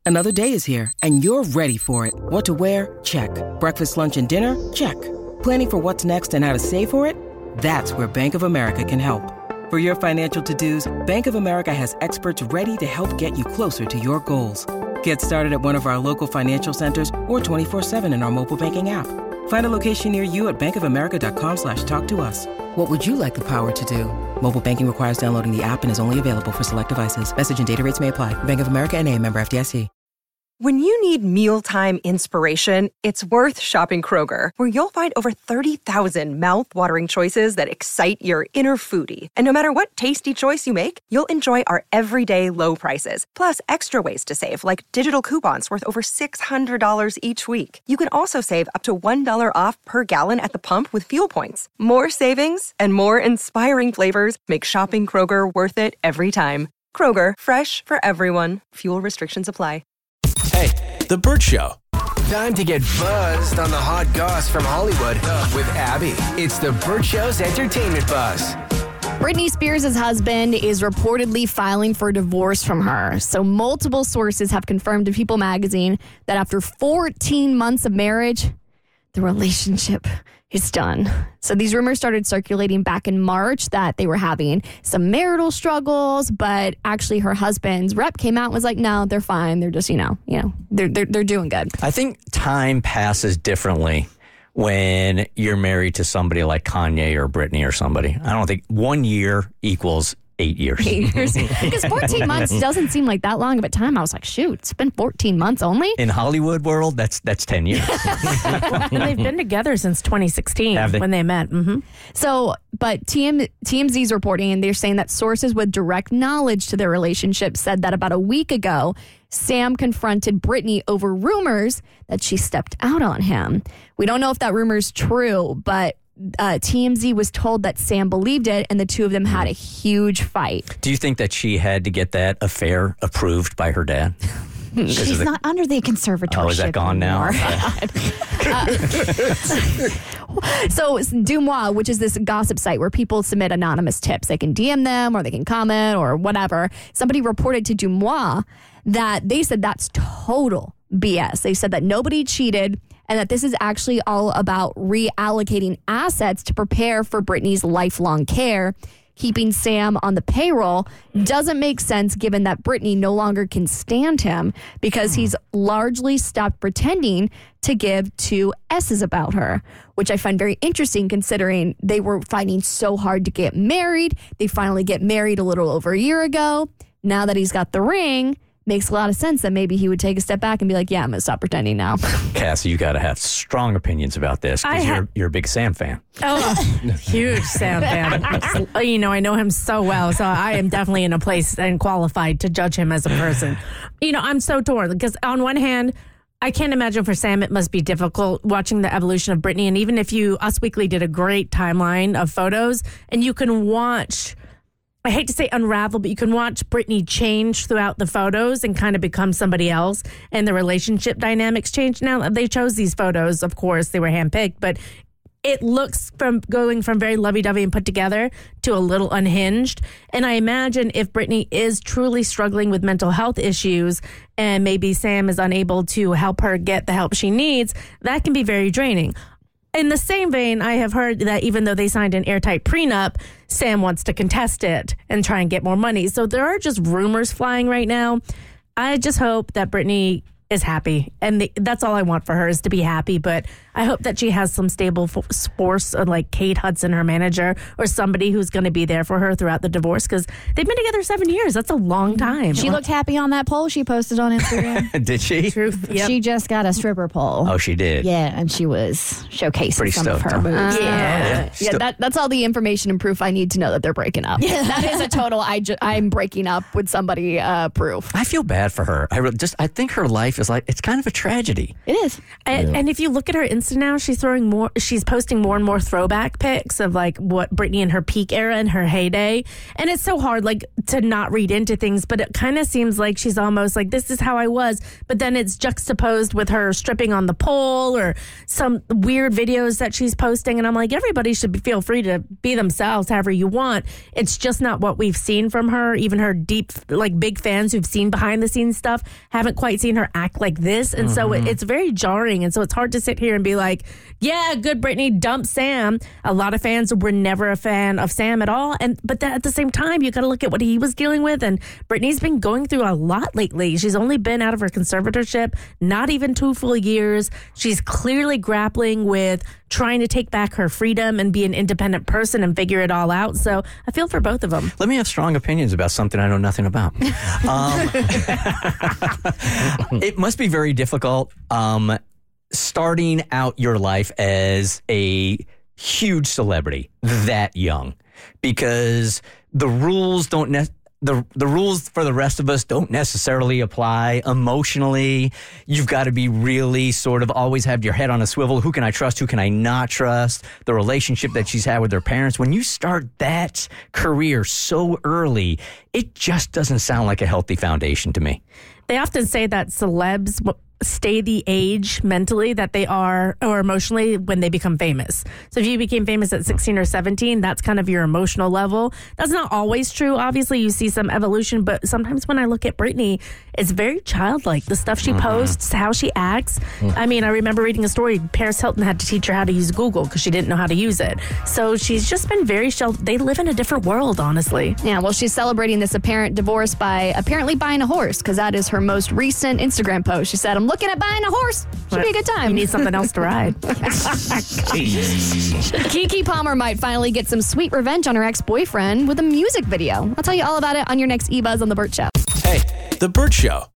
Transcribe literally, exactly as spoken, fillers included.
Another day is here, and you're ready for it. What to wear? Check. Breakfast, lunch, and dinner? Check. Planning for what's next and how to save for it? That's where Bank of America can help. For your financial to-dos, Bank of America has experts ready to help get you closer to your goals. Get started at one of our local financial centers or twenty-four seven in our mobile banking app. Find a location near you at bankofamerica.com slash talk to us. What would you like the power to do? Mobile banking requires downloading the app and is only available for select devices. Message and data rates may apply. Bank of America N A, member F D I C. When you need mealtime inspiration, it's worth shopping Kroger, where you'll find over thirty thousand mouth-watering choices that excite your inner foodie. And no matter what tasty choice you make, you'll enjoy our everyday low prices, plus extra ways to save, like digital coupons worth over six hundred dollars each week. You can also save up to one dollar off per gallon at the pump with fuel points. More savings and more inspiring flavors make shopping Kroger worth it every time. Kroger, fresh for everyone. Fuel restrictions apply. Hey, The Burt Show. Time to get buzzed on the hot goss from Hollywood with Abby. It's The Burt Show's entertainment buzz. Britney Spears' husband is reportedly filing for divorce from her. So multiple sources have confirmed to People magazine that after fourteen months of marriage, the relationship is done. So these rumors started circulating back in March that they were having some marital struggles, but actually her husband's rep came out and was like, no, they're fine. They're just, you know, you know, they're they're they're doing good. I think time passes differently when you're married to somebody like Kanye or Britney or somebody. I don't think one year equals eight years. Eight years. Because fourteen months doesn't seem like that long of a time. I was like, shoot, it's been fourteen months only? In Hollywood world, that's that's ten years. And they've been together since twenty sixteen Have they? when they met. Mm-hmm. So, but T M, T M Z's reporting, and they're saying that sources with direct knowledge to their relationship said that about a week ago, Sam confronted Britney over rumors that she stepped out on him. We don't know if that rumor is true, but uh, T M Z was told that Sam believed it, and the two of them had a huge fight. Do you think that she had to get that affair approved by her dad? She's not under the conservatorship. Oh, is that gone now? uh, so Dumois, which is this gossip site where people submit anonymous tips. They can D M them or they can comment or whatever. Somebody reported to Dumois that they said that's total B S. They said that nobody cheated and that this is actually all about reallocating assets to prepare for Britney's lifelong care. Keeping Sam on the payroll doesn't make sense given that Britney no longer can stand him because he's largely stopped pretending to give two S's about her, which I find very interesting considering they were fighting so hard to get married. They finally get married a little over a year ago. Now that he's got the ring, makes a lot of sense that maybe he would take a step back and be like, yeah, I'm going to stop pretending now. Cassie, you got to have strong opinions about this because ha- you're, you're a big Sam fan. Oh, huge Sam fan. You know, I know him so well, so I am definitely in a place and qualified to judge him as a person. You know, I'm so torn because on one hand, I can't imagine for Sam it must be difficult watching the evolution of Britney. And even if you, Us Weekly did a great timeline of photos, and you can watch... I hate to say unravel, but you can watch Britney change throughout the photos and kind of become somebody else, and the relationship dynamics change. Now, they chose these photos, of course, they were handpicked, but it looks from going from very lovey-dovey and put together to a little unhinged. And I imagine if Britney is truly struggling with mental health issues and maybe Sam is unable to help her get the help she needs, that can be very draining. In the same vein, I have heard that even though they signed an airtight prenup, Sam wants to contest it and try and get more money. So there are just rumors flying right now. I just hope that Britney is happy. And the, that's all I want for her is to be happy. But I hope that she has some stable force like Kate Hudson, her manager, or somebody who's going to be there for her throughout the divorce because they've been together seven years. That's a long time. She looked happy on that pole she posted on Instagram. Did she? Truth. Yep. She just got a stripper pole. Oh, she did? Yeah, and she was showcasing Pretty some stoked, of her huh? moves. Uh, Yeah. yeah, that, that's all the information and proof I need to know that they're breaking up. That is a total, I ju- I'm breaking up with somebody uh, proof. I feel bad for her. I re- just I think her life life is like, it's kind of a tragedy. It is. And, yeah. and if you look at her Insta now, she's throwing more, she's posting more and more throwback pics of like what Britney in her peak era and her heyday. And it's so hard like to not read into things, but it kind of seems like she's almost like, this is how I was. But then it's juxtaposed with her stripping on the pole or some weird videos that she's posting. And I'm like, everybody should be, feel free to be themselves however you want. It's just not what we've seen from her. Even her deep, like big fans who've seen behind the scenes stuff haven't quite seen her act like this. And mm-hmm. so it, it's very jarring. And so it's hard to sit here and be like, yeah, good Britney, dump Sam. A lot of fans were never a fan of Sam at all. And but that, at the same time, you got to look at what he was dealing with. And Britney's been going through a lot lately. She's only been out of her conservatorship, not even two full years. She's clearly grappling with trying to take back her freedom and be an independent person and figure it all out. So I feel for both of them. Let me have strong opinions about something I know nothing about. um, it must be very difficult um, starting out your life as a huge celebrity that young, because the rules don't ne- The the rules for the rest of us don't necessarily apply emotionally. You've got to be really sort of always have your head on a swivel. Who can I trust? Who can I not trust? The relationship that she's had with her parents. When you start that career so early, it just doesn't sound like a healthy foundation to me. They often say that celebs stay the age mentally that they are or emotionally when they become famous. So if you became famous at sixteen or seventeen, that's kind of your emotional level. That's not always true. Obviously, you see some evolution, but sometimes when I look at Britney, it's very childlike. The stuff she mm-hmm. posts, how she acts. Mm-hmm. I mean, I remember reading a story. Paris Hilton had to teach her how to use Google because she didn't know how to use it. So she's just been very sheltered. They live in a different world, honestly. Yeah, well, she's celebrating this apparent divorce by apparently buying a horse, because that is her most recent Instagram post. She said, I'm looking at buying a horse. Should be a good time. You need something else to ride. Keke Palmer might finally get some sweet revenge on her ex-boyfriend with a music video. I'll tell you all about it on your next eBuzz on The Burt Show. Hey, The Burt Show.